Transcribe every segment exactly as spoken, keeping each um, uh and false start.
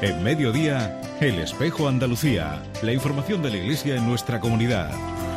En Mediodía, El Espejo Andalucía. La información de la Iglesia en nuestra comunidad.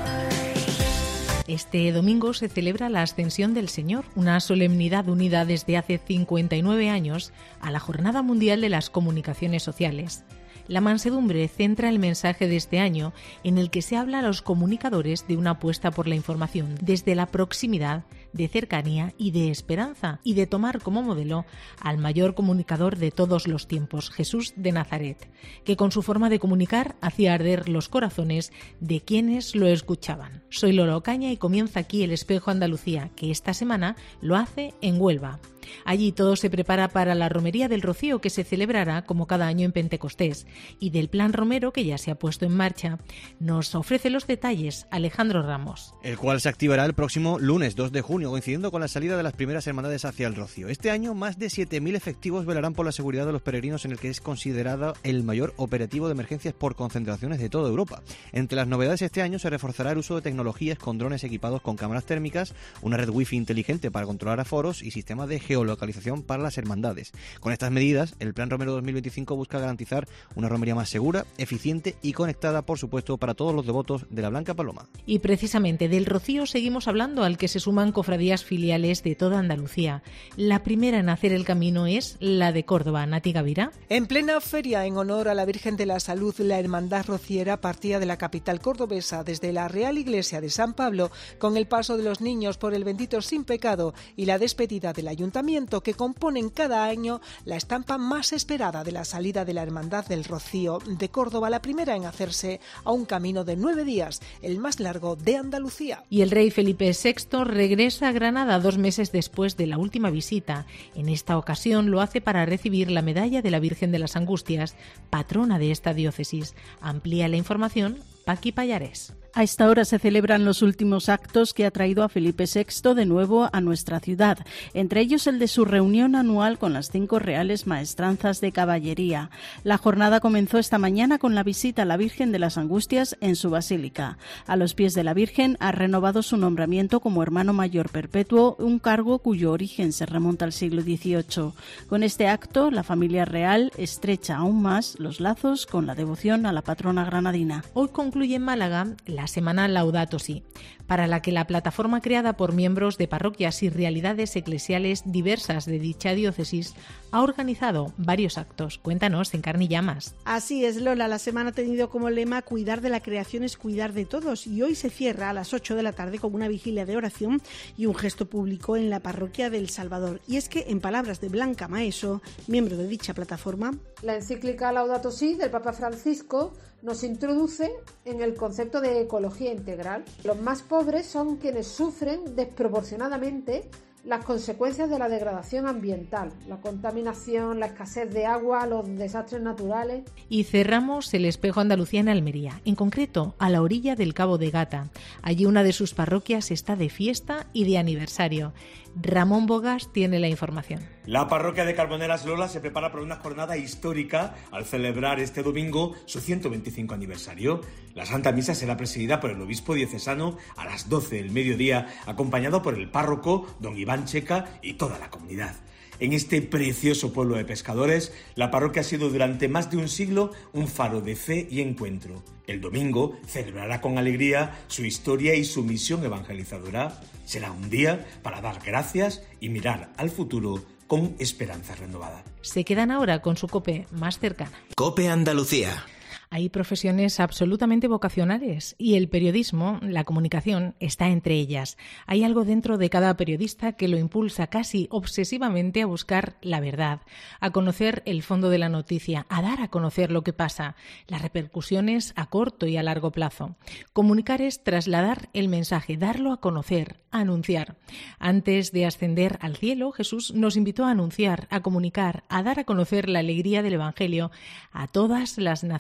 Este domingo se celebra la Ascensión del Señor, una solemnidad unida desde hace cincuenta y nueve años a la Jornada Mundial de las Comunicaciones Sociales. La mansedumbre centra el mensaje de este año, en el que se habla a los comunicadores de una apuesta por la información desde la proximidad, de cercanía y de esperanza, y de tomar como modelo al mayor comunicador de todos los tiempos, Jesús de Nazaret, que con su forma de comunicar hacía arder los corazones de quienes lo escuchaban. Soy Lola Ocaña y comienza aquí El Espejo Andalucía, que esta semana lo hace en Huelva. Allí todo se prepara para la Romería del Rocío, que se celebrará como cada año en Pentecostés, y del plan romero que ya se ha puesto en marcha. Nos ofrece los detalles Alejandro Ramos. El cual se activará el próximo lunes dos de junio, coincidiendo con la salida de las primeras hermandades hacia el Rocío. Este año más de siete mil efectivos velarán por la seguridad de los peregrinos, en el que es considerado el mayor operativo de emergencias por concentraciones de toda Europa. Entre las novedades este año se reforzará el uso de tecnologías con drones equipados con cámaras térmicas, una red wifi inteligente para controlar aforos y sistemas de geolocalización para las hermandades. Con estas medidas, el Plan Romero dos mil veinticinco busca garantizar una romería más segura, eficiente y conectada, por supuesto, para todos los devotos de la Blanca Paloma. Y precisamente del Rocío seguimos hablando, al que se suman cofradías filiales de toda Andalucía. La primera en hacer el camino es la de Córdoba. Nati Gavira. En plena feria en honor a la Virgen de la Salud, la Hermandad Rociera partía de la capital cordobesa desde la Real Iglesia de San Pablo, con el paso de los niños por el bendito sin pecado y la despedida del ayuntamiento, que componen cada año la estampa más esperada de la salida de la Hermandad del Rocío de Córdoba, la primera en hacerse a un camino de nueve días, el más largo de Andalucía. Y el rey Felipe sexto regresa a Granada dos meses después de la última visita. En esta ocasión lo hace para recibir la medalla de la Virgen de las Angustias, patrona de esta diócesis. Amplía la información Paqui Pallares. A esta hora se celebran los últimos actos que ha traído a Felipe sexto de nuevo a nuestra ciudad, entre ellos el de su reunión anual con las cinco reales maestranzas de caballería. La jornada comenzó esta mañana con la visita a la Virgen de las Angustias en su basílica. A los pies de la Virgen ha renovado su nombramiento como hermano mayor perpetuo, un cargo cuyo origen se remonta al siglo dieciocho. Con este acto, la familia real estrecha aún más los lazos con la devoción a la patrona granadina. Hoy concluye en Málaga la semana Laudato Si, para la que la plataforma creada por miembros de parroquias y realidades eclesiales diversas de dicha diócesis ha organizado varios actos. Cuéntanos en Carne y Llamas. Así es, Lola. La semana ha tenido como lema cuidar de la creación es cuidar de todos, y hoy se cierra a las ocho de la tarde con una vigilia de oración y un gesto público en la parroquia del Salvador. Y es que, en palabras de Blanca Maeso, miembro de dicha plataforma, la encíclica Laudato Si del Papa Francisco nos introduce en el concepto de ecología integral. Los más pobres son quienes sufren desproporcionadamente las consecuencias de la degradación ambiental, la contaminación, la escasez de agua, los desastres naturales. Y cerramos el Espejo Andalucía en Almería, en concreto a la orilla del Cabo de Gata. Allí una de sus parroquias está de fiesta y de aniversario. Ramón Bogas tiene la información. La parroquia de Carboneras Lola se prepara para una jornada histórica al celebrar este domingo su ciento veinticinco aniversario. La Santa Misa será presidida por el obispo diocesano a las doce del mediodía, acompañado por el párroco don Iván Checa y toda la comunidad. En este precioso pueblo de pescadores, la parroquia ha sido durante más de un siglo un faro de fe y encuentro. El domingo celebrará con alegría su historia y su misión evangelizadora. Será un día para dar gracias y mirar al futuro con esperanza renovada. Se quedan ahora con su COPE más cercana. COPE Andalucía. Hay profesiones absolutamente vocacionales y el periodismo, la comunicación, está entre ellas. Hay algo dentro de cada periodista que lo impulsa casi obsesivamente a buscar la verdad, a conocer el fondo de la noticia, a dar a conocer lo que pasa, las repercusiones a corto y a largo plazo. Comunicar es trasladar el mensaje, darlo a conocer, a anunciar. Antes de ascender al cielo, Jesús nos invitó a anunciar, a comunicar, a dar a conocer la alegría del Evangelio a todas las naciones.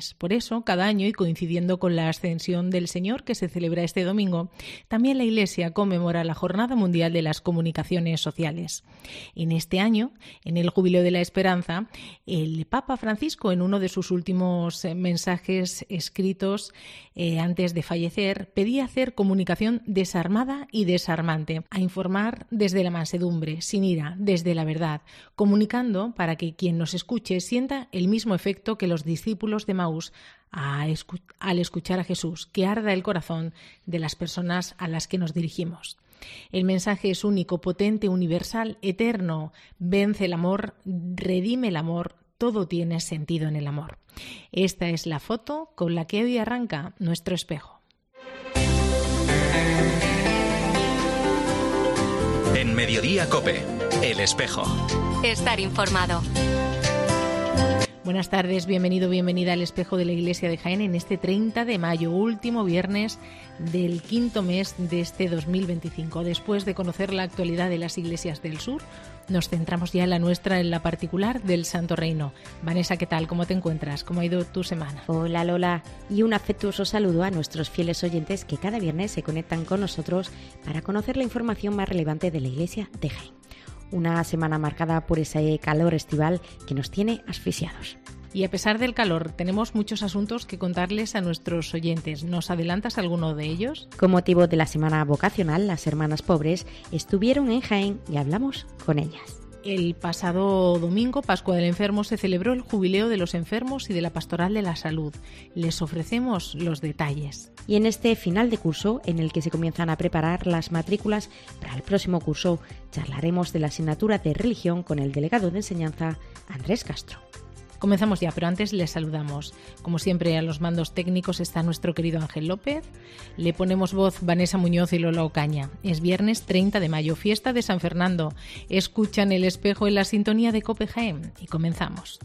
comunicaciones. Por eso, cada año y coincidiendo con la Ascensión del Señor, que se celebra este domingo, también la Iglesia conmemora la Jornada Mundial de las Comunicaciones Sociales. En este año, en el Jubileo de la Esperanza, el Papa Francisco, en uno de sus últimos mensajes escritos eh, antes de fallecer, pedía hacer comunicación desarmada y desarmante, a informar desde la mansedumbre, sin ira, desde la verdad, comunicando para que quien nos escuche sienta el mismo efecto que los discípulos de Maús al escuchar a Jesús, que arda el corazón de las personas a las que nos dirigimos. El mensaje es único, potente, universal, eterno. Vence el amor, redime el amor, todo tiene sentido en el amor. Esta es la foto con la que hoy arranca nuestro espejo. En Mediodía COPE, El Espejo. Estar informado. Buenas tardes, bienvenido, bienvenida al Espejo de la Iglesia de Jaén en este treinta de mayo, último viernes del quinto mes de este dos mil veinticinco. Después de conocer la actualidad de las iglesias del sur, nos centramos ya en la nuestra, en la particular del Santo Reino. Vanessa, ¿qué tal? ¿Cómo te encuentras? ¿Cómo ha ido tu semana? Hola Lola, y un afectuoso saludo a nuestros fieles oyentes que cada viernes se conectan con nosotros para conocer la información más relevante de la Iglesia de Jaén. Una semana marcada por ese calor estival que nos tiene asfixiados. Y a pesar del calor, tenemos muchos asuntos que contarles a nuestros oyentes. ¿Nos adelantas alguno de ellos? Con motivo de la semana vocacional, las Hermanas Pobres estuvieron en Jaén y hablamos con ellas. El pasado domingo, Pascua del Enfermo, se celebró el Jubileo de los Enfermos y de la Pastoral de la Salud. Les ofrecemos los detalles. Y en este final de curso, en el que se comienzan a preparar las matrículas para el próximo curso, charlaremos de la asignatura de religión con el delegado de enseñanza, Andrés Castro. Comenzamos ya, pero antes les saludamos. Como siempre, a los mandos técnicos está nuestro querido Ángel López. Le ponemos voz Vanessa Muñoz y Lola Ocaña. Es viernes treinta de mayo, fiesta de San Fernando. Escuchan El Espejo en la sintonía de COPE Jaén y comenzamos.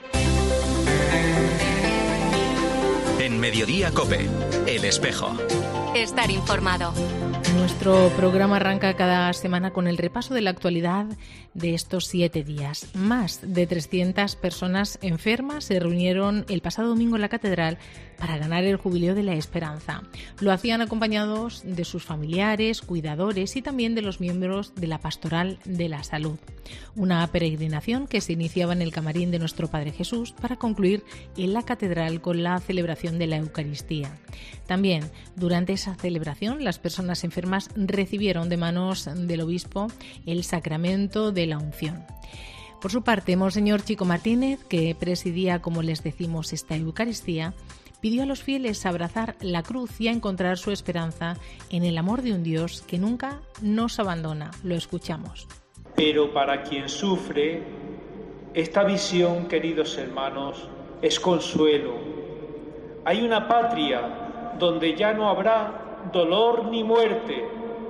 En Mediodía COPE, El Espejo. Estar informado. Nuestro programa arranca cada semana con el repaso de la actualidad de estos siete días. Más de trescientas personas enfermas se reunieron el pasado domingo en la catedral para ganar el Jubileo de la Esperanza. Lo hacían acompañados de sus familiares, cuidadores y también de los miembros de la Pastoral de la Salud. Una peregrinación que se iniciaba en el camarín de nuestro Padre Jesús para concluir en la catedral con la celebración de la Eucaristía. También, durante esa celebración, las personas enfermas recibieron de manos del obispo el sacramento de la unción. Por su parte, Monseñor Chico Martínez, que presidía, como les decimos, esta Eucaristía, pidió a los fieles abrazar la cruz y a encontrar su esperanza en el amor de un Dios que nunca nos abandona. Lo escuchamos. Pero para quien sufre, esta visión, queridos hermanos, es consuelo. Hay una patria donde ya no habrá dolor ni muerte,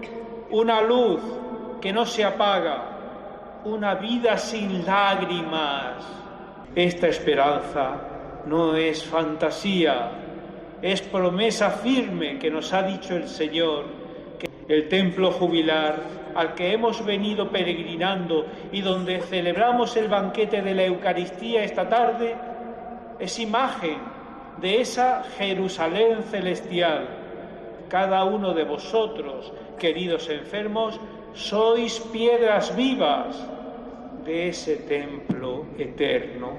una luz que no se apaga, una vida sin lágrimas. Esta esperanza no es fantasía, es promesa firme que nos ha dicho el Señor, que el templo jubilar al que hemos venido peregrinando y donde celebramos el banquete de la Eucaristía esta tarde, es imagen de esa Jerusalén celestial. Cada uno de vosotros, queridos enfermos, sois piedras vivas de ese templo eterno.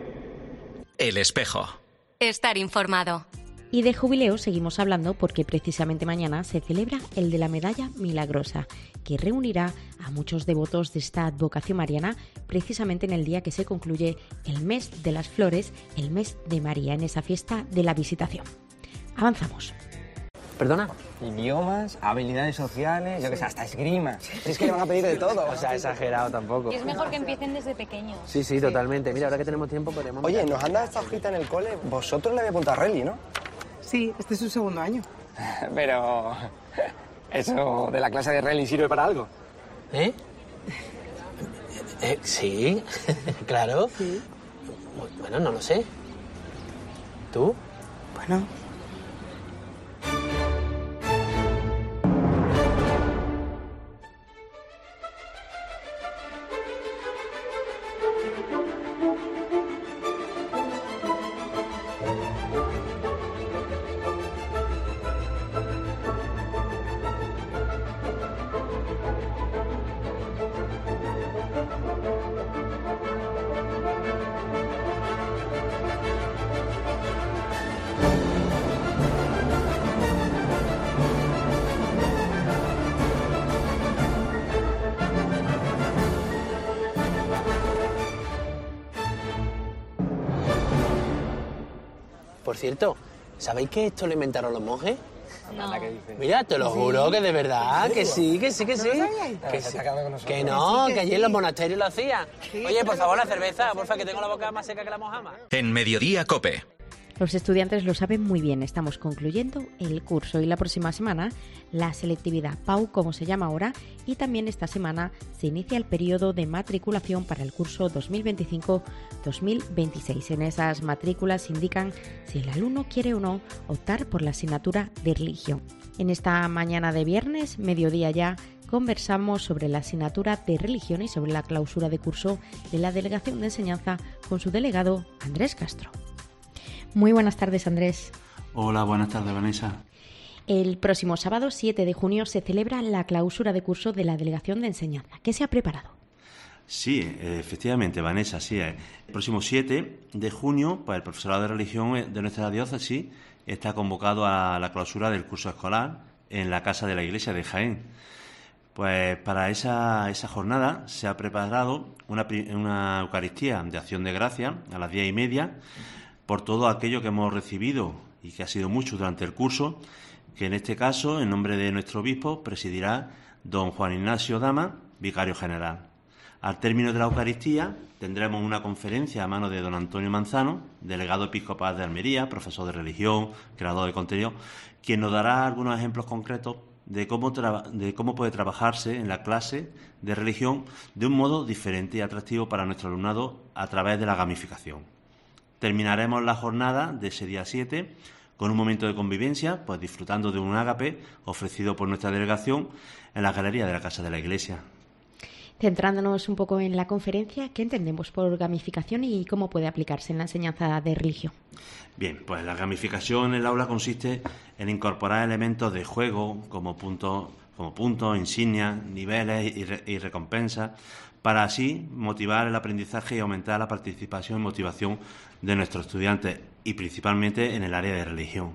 El Espejo. Estar informado. Y de jubileo seguimos hablando porque precisamente mañana se celebra el de la Medalla Milagrosa, que reunirá a muchos devotos de esta advocación mariana precisamente en el día que se concluye el mes de las flores, el mes de María, en esa fiesta de la Visitación. Avanzamos. ¿Perdona? Idiomas, habilidades sociales, yo que sé, hasta esgrima. Es que le van a pedir de todo. O sea, exagerado tampoco. Y es mejor que empiecen desde pequeños. Sí, sí, totalmente. Mira, ahora que tenemos tiempo podemos... Oye, nos han dado esta hojita en el cole. Vosotros le habéis apuntado a Rally, ¿no? Sí, este es su segundo año. Pero... ¿eso de la clase de Rally sirve para algo? ¿Eh? eh sí, claro. Sí. Bueno, no lo sé. ¿Tú? Bueno... Por cierto, ¿sabéis que esto lo inventaron los monjes? No. Mira, te lo juro ¿Sí? que de verdad, ¿En que serio? sí, que sí, que sí. ¿No lo sabíais? Que, sí. nosotros. Que no, Que sí, que que allí en sí. los monasterios lo hacían. Oye, por favor, la cerveza, porfa, que tengo la boca más seca que la mojama. En Mediodía Cope. Los estudiantes lo saben muy bien, estamos concluyendo el curso y la próxima semana la selectividad P A U, como se llama ahora, y también esta semana se inicia el periodo de matriculación para el curso dos mil veinticinco dos mil veintiséis. En esas matrículas indican si el alumno quiere o no optar por la asignatura de religión. En esta mañana de viernes, mediodía ya, conversamos sobre la asignatura de religión y sobre la clausura de curso de la Delegación de Enseñanza con su delegado Andrés Castro. Muy buenas tardes, Andrés. Hola, buenas tardes, Vanessa. El próximo sábado siete de junio se celebra la clausura de curso de la Delegación de Enseñanza. ¿Qué se ha preparado? Sí, efectivamente, Vanessa, sí. El próximo siete de junio, pues el profesorado de religión de nuestra diócesis está convocado a la clausura del curso escolar en la Casa de la Iglesia de Jaén. Pues para esa, esa jornada se ha preparado una, una Eucaristía de Acción de Gracia a las diez y media, por todo aquello que hemos recibido y que ha sido mucho durante el curso, que en este caso, en nombre de nuestro obispo, presidirá don Juan Ignacio Dama, vicario general. Al término de la Eucaristía tendremos una conferencia a mano de don Antonio Manzano, delegado episcopal de Almería, profesor de religión, creador de contenido, quien nos dará algunos ejemplos concretos de cómo, tra- de cómo puede trabajarse en la clase de religión de un modo diferente y atractivo para nuestro alumnado a través de la gamificación. Terminaremos la jornada de ese día siete con un momento de convivencia, pues disfrutando de un ágape ofrecido por nuestra delegación en la galería de la Casa de la Iglesia. Centrándonos un poco en la conferencia, ¿qué entendemos por gamificación y cómo puede aplicarse en la enseñanza de religión? Bien, pues la gamificación en el aula consiste en incorporar elementos de juego como puntos, como puntos, insignias, niveles y, re- y recompensas, para así motivar el aprendizaje y aumentar la participación y motivación de nuestros estudiantes, y principalmente en el área de religión.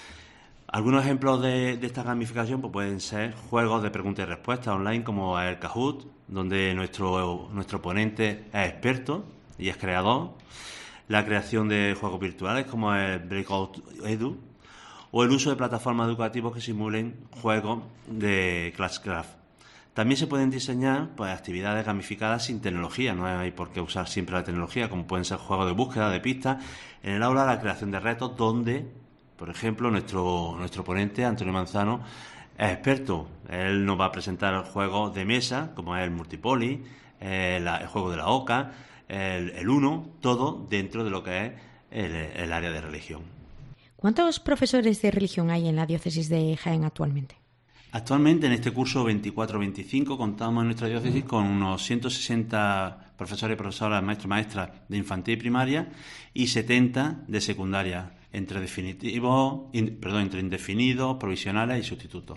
Algunos ejemplos de, de esta gamificación pues pueden ser juegos de preguntas y respuestas online como el Kahoot, donde nuestro, nuestro ponente es experto y es creador, la creación de juegos virtuales como el Breakout Edu, o el uso de plataformas educativas que simulen juegos de Classcraft. También se pueden diseñar pues, actividades gamificadas sin tecnología, no hay por qué usar siempre la tecnología, como pueden ser juegos de búsqueda, de pistas. En el aula, la creación de retos donde, por ejemplo, nuestro, nuestro ponente, Antonio Manzano, es experto. Él nos va a presentar juegos de mesa, como es el Multipoly, el, el juego de la oca, el, el Uno, todo dentro de lo que es el, el área de religión. ¿Cuántos profesores de religión hay en la diócesis de Jaén actualmente? Actualmente, en este curso veinticuatro veinticinco, contamos en nuestra diócesis con unos ciento sesenta profesores y profesoras, maestros y maestras de infantil y primaria y setenta de secundaria, entre definitivos, in, perdón, entre indefinidos, provisionales y sustitutos.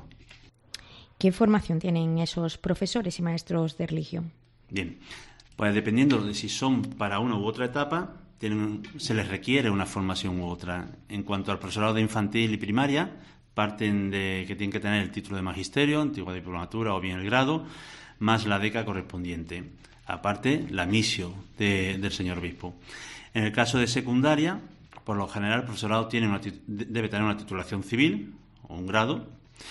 ¿Qué formación tienen esos profesores y maestros de religión? Bien, pues dependiendo de si son para una u otra etapa, tienen, se les requiere una formación u otra. En cuanto al profesorado de infantil y primaria, parten de que tienen que tener el título de magisterio, antigua diplomatura o bien el grado, más la beca correspondiente. Aparte, la misio de, del señor obispo. En el caso de secundaria, por lo general, el profesorado tiene una, debe tener una titulación civil o un grado,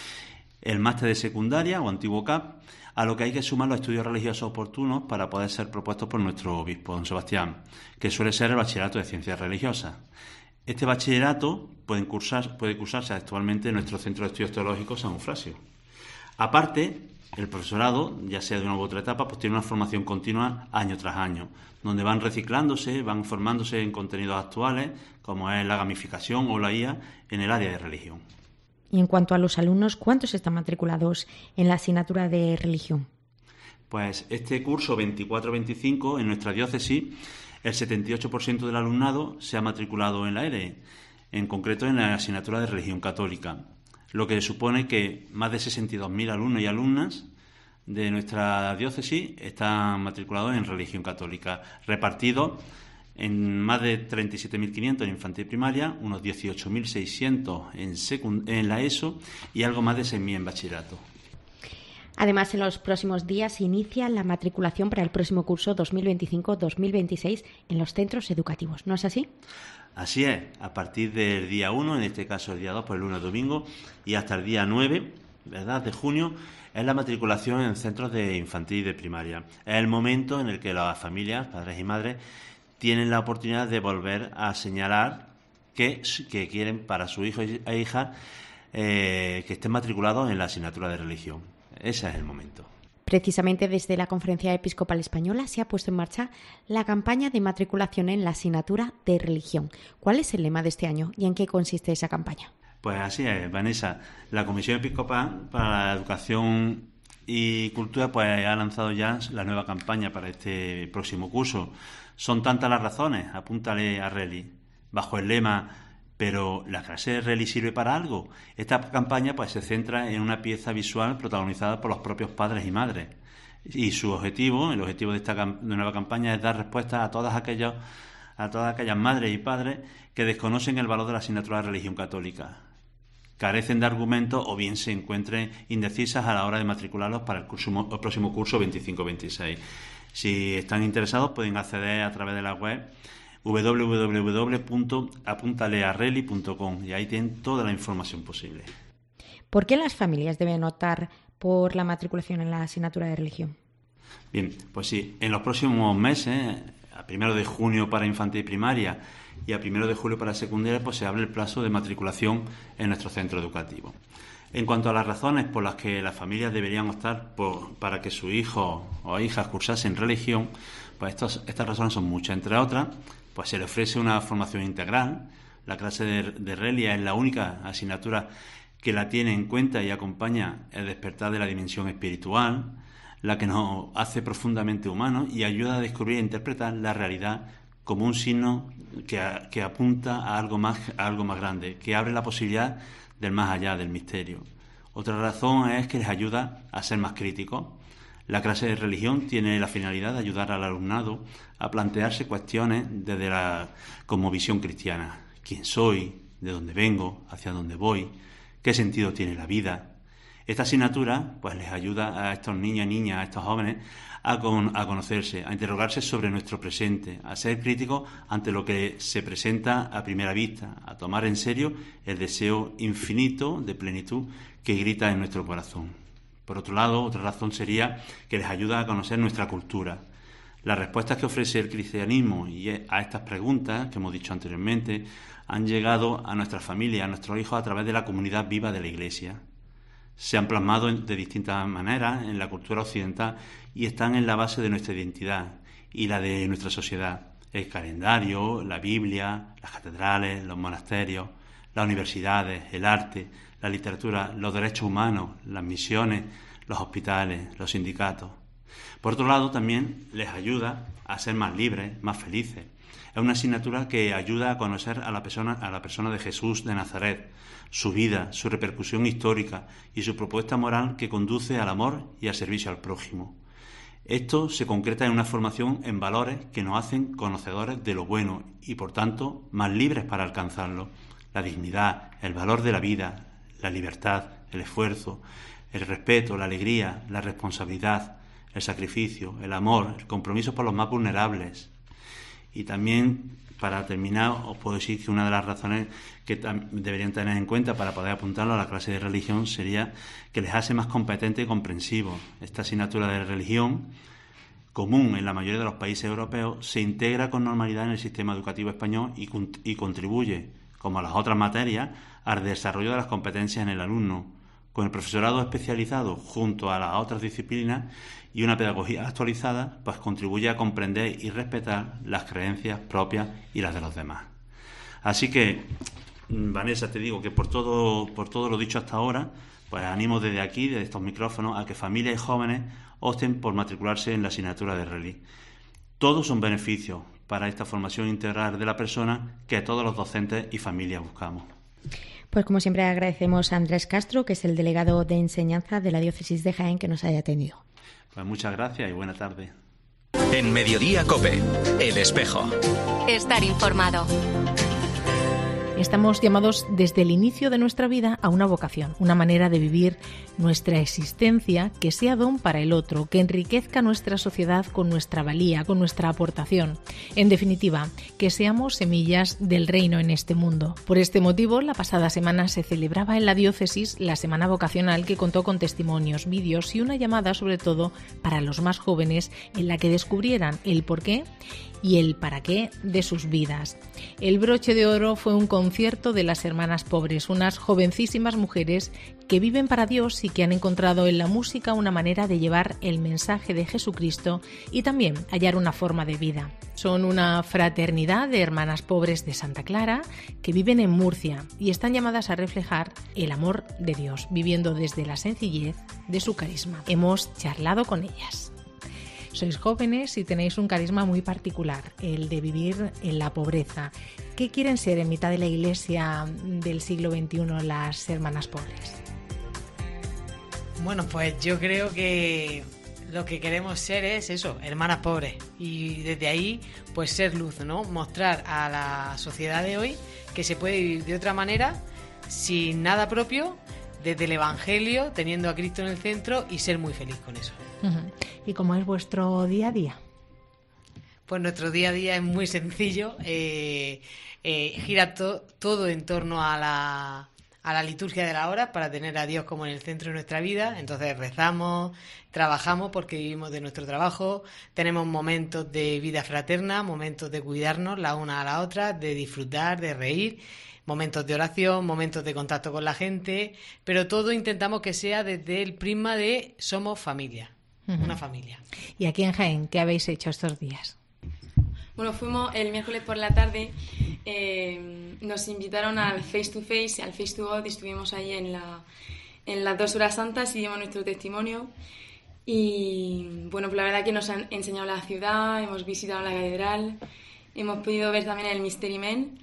el máster de secundaria o antiguo C A P, a lo que hay que sumar los estudios religiosos oportunos para poder ser propuestos por nuestro obispo, don Sebastián, que suele ser el bachillerato de ciencias religiosas. Este bachillerato puede, cursar, puede cursarse actualmente en nuestro Centro de Estudios Teológicos San Eufrasio. Aparte, el profesorado, ya sea de una u otra etapa, pues tiene una formación continua año tras año, donde van reciclándose, van formándose en contenidos actuales, como es la gamificación o la I A en el área de religión. Y en cuanto a los alumnos, ¿cuántos están matriculados en la asignatura de religión? Pues este curso veinticuatro veinticinco en nuestra diócesis, el setenta y ocho por ciento del alumnado se ha matriculado en la E R E, en concreto en la asignatura de religión católica, lo que supone que más de sesenta y dos mil alumnos y alumnas de nuestra diócesis están matriculados en religión católica, repartidos en más de treinta y siete mil quinientos en infantil y primaria, unos dieciocho mil seiscientos en, secund- en la ESO y algo más de seis mil en bachillerato. Además, en los próximos días se inicia la matriculación para el próximo curso dos mil veinticinco dos mil veintiséis en los centros educativos, ¿no es así? Así es, a partir del día uno, en este caso el día dos, por el lunes domingo, y hasta el día nueve, ¿verdad?, de junio, es la matriculación en centros de infantil y de primaria. Es el momento en el que las familias, padres y madres, tienen la oportunidad de volver a señalar que, que quieren para su hijo e hija eh, que estén matriculados en la asignatura de religión. Ese es el momento. Precisamente desde la Conferencia Episcopal Española se ha puesto en marcha la campaña de matriculación en la asignatura de religión. ¿Cuál es el lema de este año y en qué consiste esa campaña? Pues así es, Vanessa. La Comisión Episcopal para la Educación y Cultura pues ha lanzado ya la nueva campaña para este próximo curso. Son tantas las razones, apúntale a Reli, bajo el lema ¿pero la clase de Reli sirve para algo? Esta campaña pues se centra en una pieza visual protagonizada por los propios padres y madres. Y su objetivo, el objetivo de esta cam- de nueva campaña es dar respuesta a todas aquellas, a todas aquellas madres y padres que desconocen el valor de la asignatura de religión católica, carecen de argumentos o bien se encuentren indecisas a la hora de matricularlos para el, curso, el próximo curso veinticinco veintiséis. Si están interesados pueden acceder a través de la web doble u doble u doble u punto apuntale a reli punto com y ahí tienen toda la información posible. ¿Por qué las familias deben optar por la matriculación en la asignatura de religión? Bien, pues sí, en los próximos meses, a primero de junio para infantil y primaria y a primero de julio para secundaria, pues se abre el plazo de matriculación en nuestro centro educativo. En cuanto a las razones por las que las familias deberían optar por, para que su hijo o hija cursasen religión, pues estos, estas razones son muchas. Entre otras, pues se le ofrece una formación integral. La clase de, de Relia es la única asignatura que la tiene en cuenta y acompaña el despertar de la dimensión espiritual, la que nos hace profundamente humanos y ayuda a descubrir e interpretar la realidad como un signo que, que apunta a algo más, a algo más grande, que abre la posibilidad del más allá, del misterio. Otra razón es que les ayuda a ser más críticos. La clase de religión tiene la finalidad de ayudar al alumnado a plantearse cuestiones desde la cosmovisión cristiana. ¿Quién soy? ¿De dónde vengo? ¿Hacia dónde voy? ¿Qué sentido tiene la vida? Esta asignatura pues les ayuda a estos niños y niñas, a estos jóvenes, a, con, a conocerse, a interrogarse sobre nuestro presente, a ser críticos ante lo que se presenta a primera vista, a tomar en serio el deseo infinito de plenitud que grita en nuestro corazón. Por otro lado, otra razón sería que les ayuda a conocer nuestra cultura. Las respuestas que ofrece el cristianismo y a estas preguntas que hemos dicho anteriormente han llegado a nuestras familias, a nuestros hijos a través de la comunidad viva de la Iglesia. Se han plasmado de distintas maneras en la cultura occidental y están en la base de nuestra identidad y la de nuestra sociedad. El calendario, la Biblia, las catedrales, los monasterios, las universidades, el arte, la literatura, los derechos humanos, las misiones, los hospitales, los sindicatos. Por otro lado, también les ayuda a ser más libres, más felices. Es una asignatura que ayuda a conocer a la persona, a la persona de Jesús de Nazaret, su vida, su repercusión histórica y su propuesta moral que conduce al amor y al servicio al prójimo. Esto se concreta en una formación en valores que nos hacen conocedores de lo bueno y, por tanto, más libres para alcanzarlo. La dignidad, el valor de la vida, la libertad, el esfuerzo, el respeto, la alegría, la responsabilidad, el sacrificio, el amor, el compromiso por los más vulnerables. Y también, para terminar, os puedo decir que una de las razones que deberían tener en cuenta para poder apuntarlo a la clase de religión sería que les hace más competentes y comprensivos. Esta asignatura de religión, común en la mayoría de los países europeos, se integra con normalidad en el sistema educativo español y, y contribuye, como las otras materias, al desarrollo de las competencias en el alumno, con el profesorado especializado junto a las otras disciplinas y una pedagogía actualizada, pues contribuye a comprender y respetar las creencias propias y las de los demás. Así que, Vanessa, te digo que por todo, por todo lo dicho hasta ahora, pues animo desde aquí, desde estos micrófonos, a que familias y jóvenes opten por matricularse en la asignatura de Reli. Todos son beneficios para esta formación integral de la persona que todos los docentes y familias buscamos. Pues como siempre agradecemos a Andrés Castro, que es el delegado de enseñanza de la Diócesis de Jaén, que nos haya atendido. Pues muchas gracias y buena tarde. En Mediodía COPE, El Espejo. Estar informado. Estamos llamados desde el inicio de nuestra vida a una vocación, una manera de vivir nuestra existencia que sea don para el otro, que enriquezca nuestra sociedad con nuestra valía, con nuestra aportación. En definitiva, que seamos semillas del reino en este mundo. Por este motivo, la pasada semana se celebraba en la diócesis la Semana Vocacional, que contó con testimonios, vídeos y una llamada sobre todo para los más jóvenes en la que descubrieran el porqué y el para qué de sus vidas. El broche de oro fue un concierto de las Hermanas Pobres, unas jovencísimas mujeres que viven para Dios y que han encontrado en la música una manera de llevar el mensaje de Jesucristo y también hallar una forma de vida. Son una fraternidad de hermanas pobres de Santa Clara que viven en Murcia y están llamadas a reflejar el amor de Dios, viviendo desde la sencillez de su carisma. Hemos charlado con ellas. Sois jóvenes y tenéis un carisma muy particular, el de vivir en la pobreza. ¿Qué quieren ser en mitad de la Iglesia del siglo veintiuno las hermanas pobres? Bueno, pues yo creo que lo que queremos ser es eso, hermanas pobres. Y desde ahí, pues ser luz, ¿no? Mostrar a la sociedad de hoy que se puede vivir de otra manera, sin nada propio, desde el Evangelio, teniendo a Cristo en el centro y ser muy feliz con eso. Uh-huh. ¿Y cómo es vuestro día a día? Pues nuestro día a día es muy sencillo, eh, eh, gira to- todo en torno a la, a la liturgia de la hora para tener a Dios como en el centro de nuestra vida. Entonces rezamos, trabajamos porque vivimos de nuestro trabajo, tenemos momentos de vida fraterna, momentos de cuidarnos la una a la otra, de disfrutar, de reír, momentos de oración, momentos de contacto con la gente, pero todo intentamos que sea desde el prisma de somos familia, uh-huh. una familia. ¿Y aquí en Jaén qué habéis hecho estos días? Bueno, fuimos el miércoles por la tarde, eh, nos invitaron al Face to Face, al Face to God, y estuvimos ahí en, la, en las dos horas santas y dimos nuestro testimonio. Y bueno, pues la verdad que nos han enseñado la ciudad, hemos visitado la catedral, hemos podido ver también el Mystery Men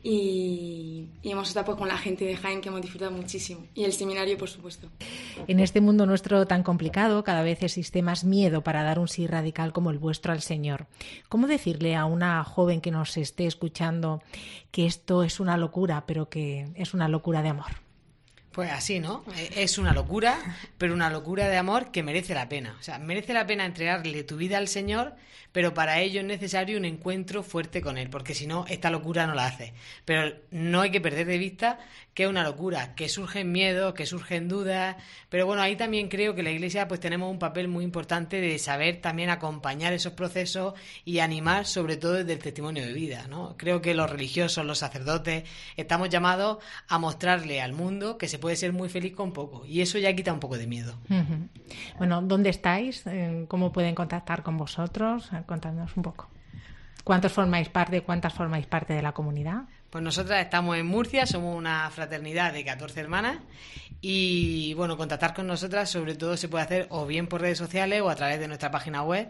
y, y hemos estado pues con la gente de Jaén, que hemos disfrutado muchísimo, y el seminario, por supuesto. En este mundo nuestro tan complicado, cada vez existe más miedo para dar un sí radical como el vuestro al Señor. ¿Cómo decirle a una joven que nos esté escuchando que esto es una locura, pero que es una locura de amor? Pues así, ¿no? Es una locura, pero una locura de amor que merece la pena. O sea, merece la pena entregarle tu vida al Señor, pero para ello es necesario un encuentro fuerte con Él, porque si no, esta locura no la hace. Pero no hay que perder de vista que es una locura, que surgen miedos, que surgen dudas, pero bueno, ahí también creo que la Iglesia pues tenemos un papel muy importante de saber también acompañar esos procesos y animar, sobre todo desde el testimonio de vida, ¿no? Creo que los religiosos, los sacerdotes, estamos llamados a mostrarle al mundo que se puede ser muy feliz con poco, y eso ya quita un poco de miedo. Uh-huh. Bueno, ¿dónde estáis? ¿Cómo pueden contactar con vosotros? Contadnos un poco. ¿Cuántos formáis parte, cuántas formáis parte de la comunidad? Pues nosotras estamos en Murcia, somos una fraternidad de catorce hermanas y bueno, contactar con nosotras sobre todo se puede hacer o bien por redes sociales o a través de nuestra página web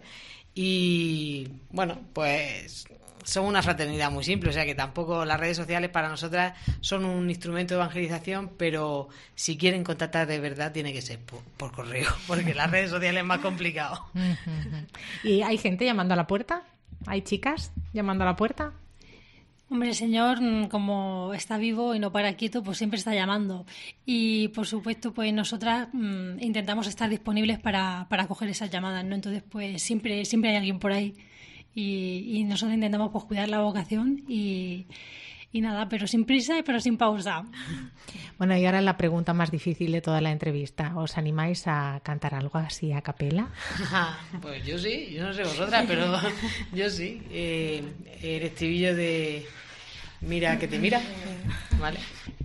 y bueno, pues somos una fraternidad muy simple, o sea que tampoco las redes sociales para nosotras son un instrumento de evangelización, pero si quieren contactar de verdad tiene que ser por, por correo, porque las redes sociales es más complicado. ¿Y hay gente llamando a la puerta? ¿Hay chicas llamando a la puerta? Hombre, el Señor, como está vivo y no para quieto, pues siempre está llamando. Y, por supuesto, pues nosotras mmm, intentamos estar disponibles para, para coger esas llamadas, ¿no? Entonces, pues siempre siempre hay alguien por ahí. Y, y nosotros intentamos pues cuidar la vocación y, y nada, pero sin prisa, pero sin pausa. Bueno, y ahora la pregunta más difícil de toda la entrevista. ¿Os animáis a cantar algo así a capela? Pues yo sí, yo no sé vosotras, pero yo sí. Eh, el estribillo de Mira que te mira, ¿vale?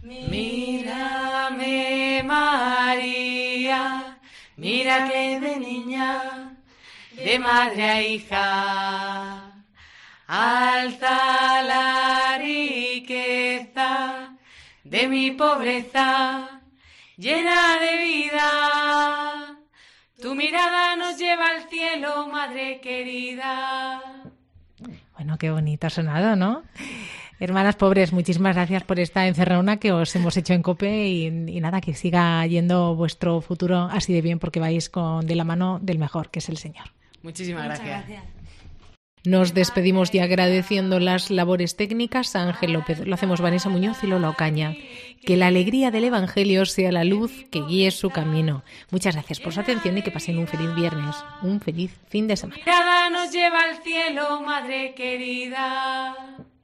Mírame, María, mira que de niña, de madre a hija, alza la riqueza de mi pobreza, llena de vida. Tu mirada nos lleva al cielo, madre querida. Bueno, qué bonito ha sonado, ¿no? Hermanas pobres, muchísimas gracias por esta encerrona que os hemos hecho en COPE y, y nada, que siga yendo vuestro futuro así de bien porque vais con de la mano del mejor, que es el Señor. Muchísimas Muchas gracias. gracias. Nos despedimos ya agradeciendo las labores técnicas a Ángel López. Lo hacemos Vanessa Muñoz y Lola Ocaña. Que la alegría del Evangelio sea la luz que guíe su camino. Muchas gracias por su atención y que pasen un feliz viernes, un feliz fin de semana. Nada nos lleva al cielo, madre querida.